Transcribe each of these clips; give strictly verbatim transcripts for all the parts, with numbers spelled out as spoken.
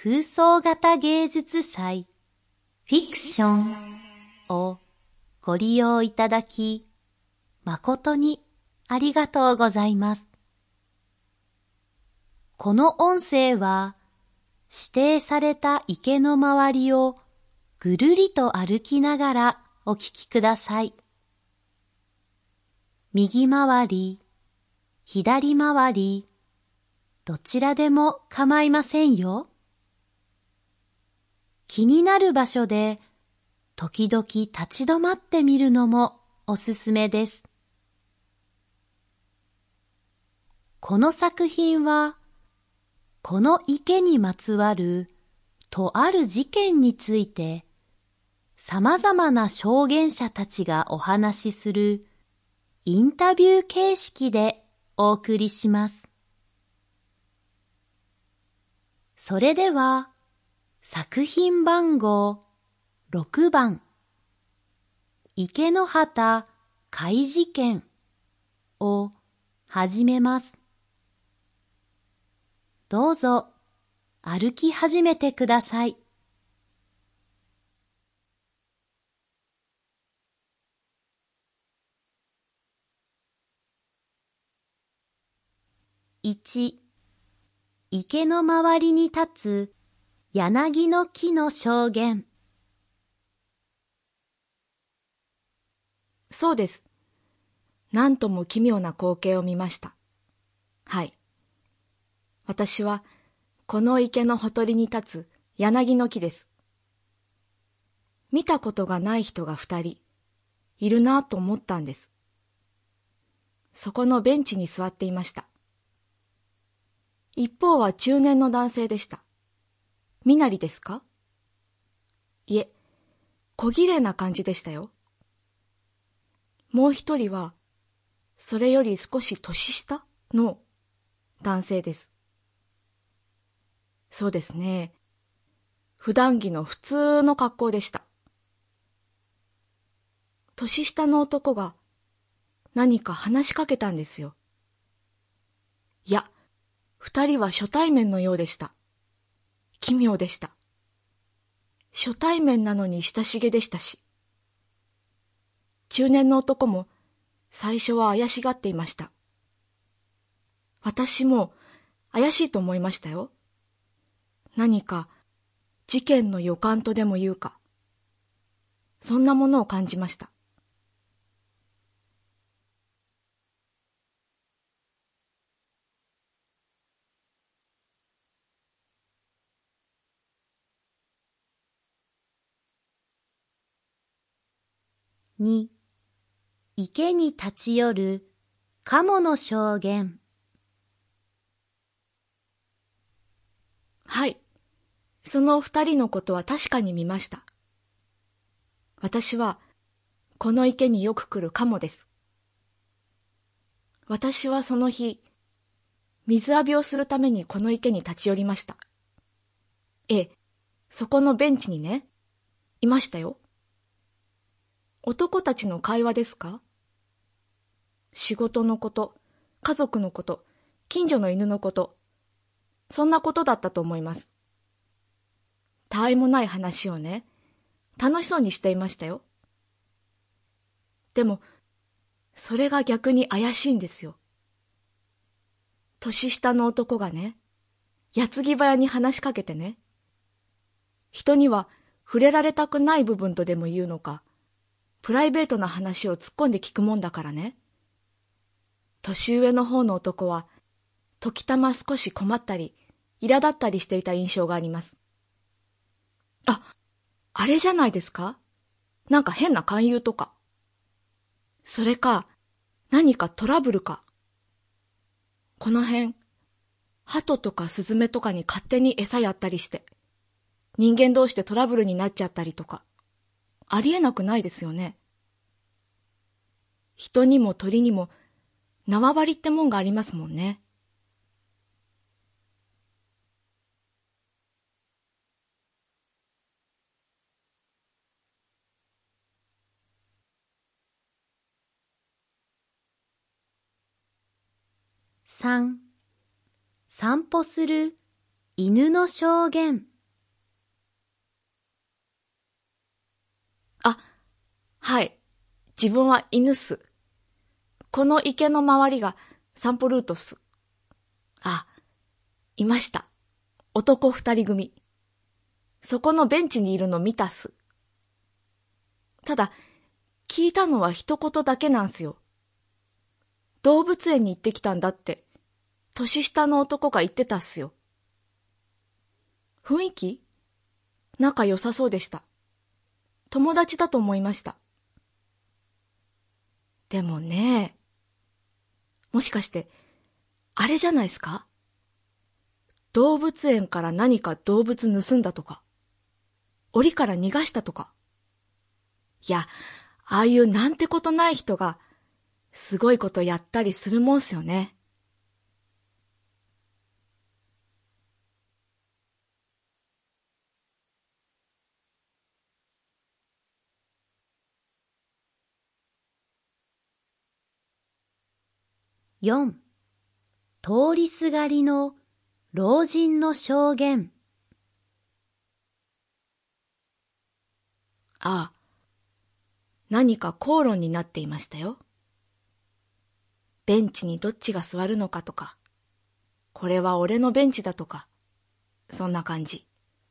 空想型芸術祭フィクションをご利用いただき、誠にありがとうございます。この音声は指定された池の周りをぐるりと歩きながらお聞きください。右回り、左回り、どちらでも構いませんよ。気になる場所で時々立ち止まってみるのもおすすめです。この作品は、この池にまつわるとある事件について、様々な証言者たちがお話しするインタビュー形式でお送りします。それでは、作品番号ろくばん、池之端怪事件を始めます。どうぞ歩き始めてください。いち、池の周りに立つ柳の木の証言。 そうです。なんとも奇妙な光景を見ました。はい。私はこの池のほとりに立つ柳の木です。見たことがない人が二人いるなと思ったんです。そこのベンチに座っていました。一方は中年の男性でした。身なりですか？いえ、小綺麗な感じでしたよ。もう一人は、それより少し年下の男性です。そうですね。普段着の普通の格好でした。年下の男が何か話しかけたんですよ。いや、二人は初対面のようでした。奇妙でした。初対面なのに親しげでしたし。中年の男も最初は怪しがっていました。私も怪しいと思いましたよ。何か事件の予感とでも言うか、そんなものを感じました。 に、池に立ち寄るカモの証言。 はい。その二人のことは確かに見ました。私はこの池によく来るカモです。私はその日、水浴びをするためにこの池に立ち寄りました。ええ、そこのベンチにね、いましたよ。男たちの会話ですか？仕事のこと、家族のこと、近所の犬のこと、そんなことだったと思います。たわいもない話をね、楽しそうにしていましたよ。でも、それが逆に怪しいんですよ。年下の男がね、矢継ぎ早に話しかけてね、人には触れられたくない部分とでも言うのか、プライベートな話を突っ込んで聞くもんだからね。年上の方の男は、時たま少し困ったり、苛立ったりしていた印象があります。あ、あれじゃないですか？なんか変な勧誘とか。それか、何かトラブルか。この辺、鳩とかスズメとかに勝手に餌やったりして、人間同士でトラブルになっちゃったりとか。ありえなくないですよね。人にも鳥にも縄張りってもんがありますもんね。 さん、散歩する犬の証言。 はい。自分は犬っす。この池の周りが散歩ルートっす。あ、いました。男二人組。そこのベンチにいるの見たっす。ただ、聞いたのは一言だけなんすよ。動物園に行ってきたんだって、年下の男が言ってたっすよ。雰囲気？仲良さそうでした。友達だと思いました。でもね、もしかして、あれじゃないですか？動物園から何か動物盗んだとか、檻から逃がしたとか。いや、ああいうなんてことない人が、すごいことやったりするもんすよね。 よん、通りすがりの老人の証言。 ああ、何か口論になっていましたよ。ベンチにどっちが座るのかとか、これは俺のベンチだとか、そんな感じ。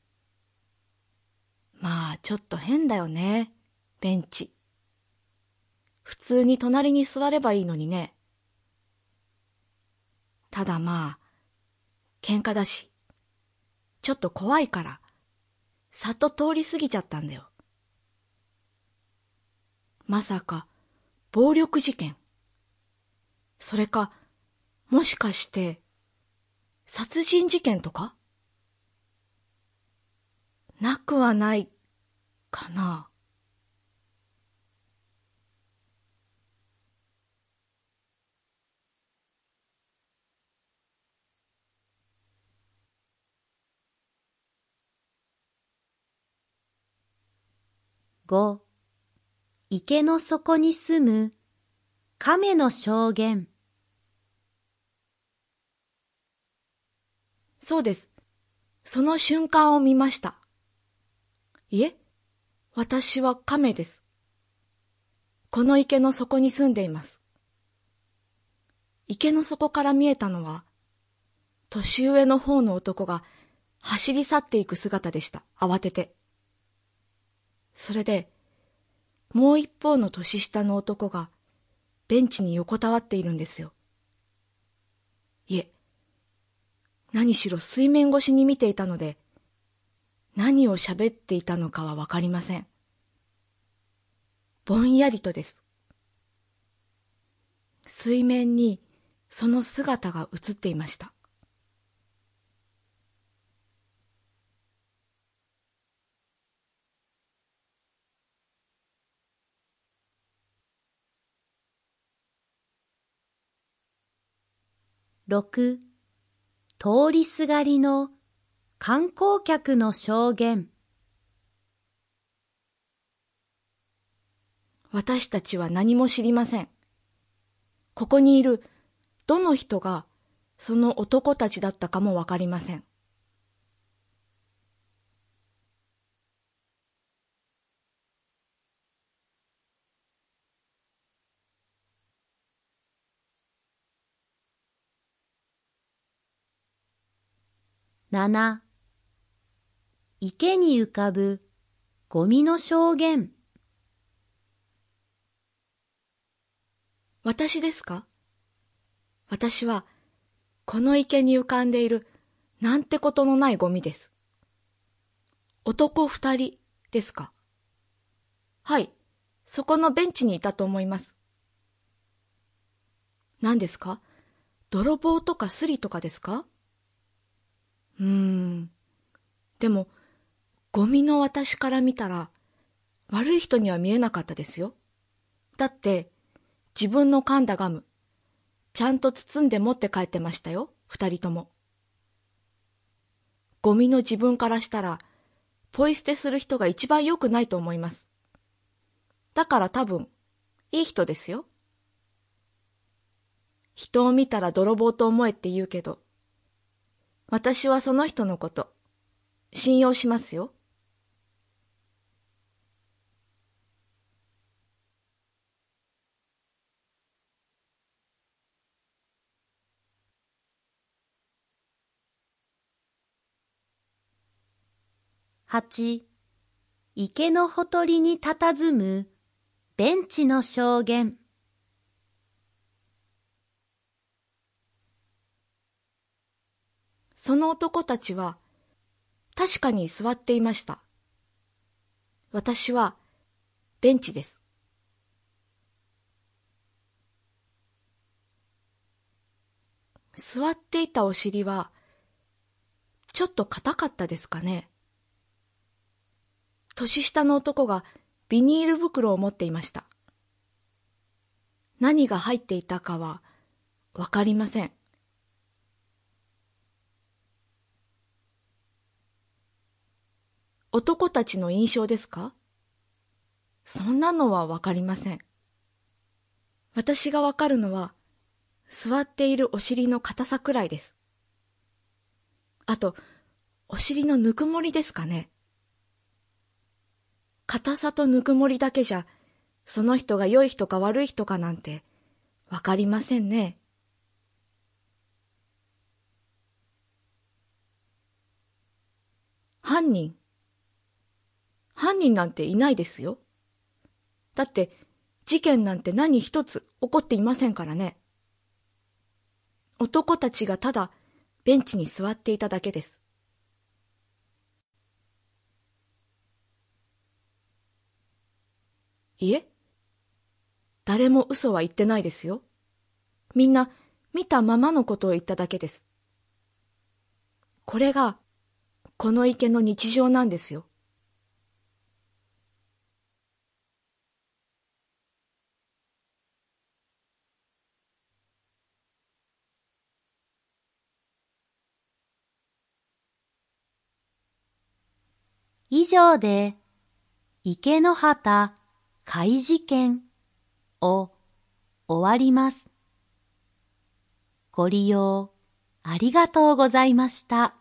まあ、ちょっと変だよね、ベンチ。普通に隣に座ればいいのにね。ただまあ、喧嘩だし、ちょっと怖いから、さっと通り過ぎちゃったんだよ。まさか、暴力事件。それか、もしかして、殺人事件とか？なくはないかな。 ご、池の底に住む亀の証言。 そうです。その瞬間を見ました。いえ、私は亀です。この池の底に住んでいます。池の底から見えたのは、年上の方の男が走り去っていく姿でした。慌てて。それで、もう一方の年下の男がベンチに横たわっているんですよ。いえ、何しろ水面越しに見ていたので、何を喋っていたのかはわかりません。ぼんやりとです。水面にその姿が映っていました。 ろく、通りすがりの観光客の証言。 私たちは何も知りません。ここにいるどの人がその男たちだったかもわかりません。 なな、池に浮かぶゴミの証言。 私ですか？私はこの池に浮かんでいるなんてことのないゴミです。男二人ですか？はい、そこのベンチにいたと思います。何ですか？泥棒とかスリとかですか？うーん。でも、ゴミの私から見たら、悪い人には見えなかったですよ。だって、自分の噛んだガム、ちゃんと包んで持って帰ってましたよ、二人とも。ゴミの自分からしたら、ポイ捨てする人が一番良くないと思います。だから多分、いい人ですよ。人を見たら泥棒と思えって言うけど、私はその人のこと、信用しますよ。 はち、池のほとりに佇むベンチの証言。 その男たちは確かに座っていました。私はベンチです。座っていたお尻はちょっと硬かったですかね。年下の男がビニール袋を持っていました。何が入っていたかはわかりません。男たちの印象ですか？そんなのはわかりません。私がわかるのは座っているお尻の硬さくらいです。あと、お尻のぬくもりですかね。硬さとぬくもりだけじゃ、その人が良い人か悪い人かなんてわかりませんね。犯人。犯人なんていないですよ。だって、事件なんて何一つ起こっていませんからね。男たちがただベンチに座っていただけです。いえ、誰も嘘は言ってないですよ。みんな見たままのことを言っただけです。これがこの池の日常なんですよ。 以上で池の端怪事件を終わります。ご利用ありがとうございました。